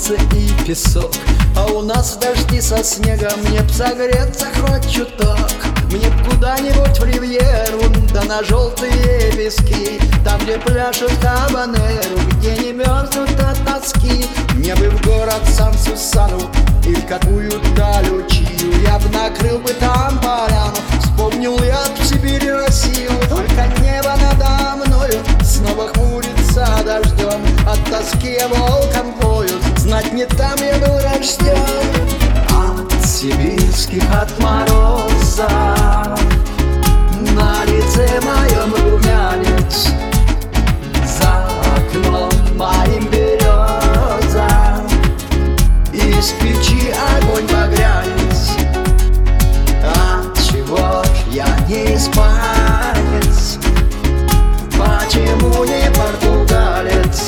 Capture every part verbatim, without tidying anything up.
солнце и песок, а у нас дожди со снегом. Мне б согреться хоть чуток, мне б куда-нибудь в ривьеру, да на желтые пески, там, где пляшут хабанеру, где не мерзнут от тоски. Мне бы в город Сан-Сусану и в какую-то лючию, я б накрыл бы там поляну. Вспомнил я в Сибири Россию, только небо надо мною снова хмурится дождем, от тоски я волком пою, знать не там я был рожден. От сибирских, от мороза на лице моем румянец, за окном моим береза, из печи огонь багрянец. Отчего ж я не испанец, почему не португалец?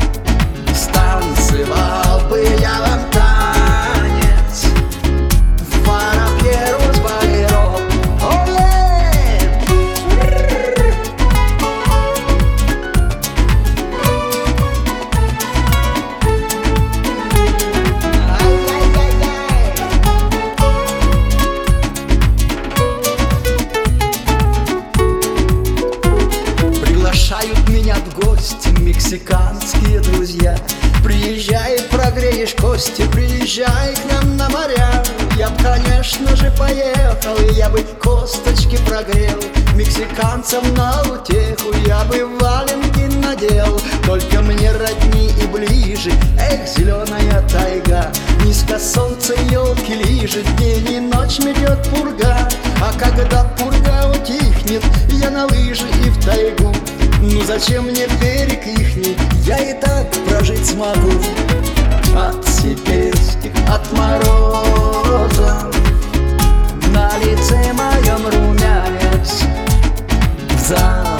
Станцевал бы я вам танец в парапьеру с болеро. Приглашают меня в гости мексиканские друзья. Приезжай, прогреешь кости, приезжай к нам на моря. Я б, конечно же, поехал, и я бы косточки прогрел. Мексиканцам на утеху я бы валенки надел. Только мне родни и ближе, эх, зеленая тайга. Низко солнце елки лижет, день и ночь метет пурга. А когда пурга утихнет, я на лыжи и в тайгу. Ну зачем мне берег ихний, я и так прожить смогу. От сибирских, от мороза на лице моем румянец, за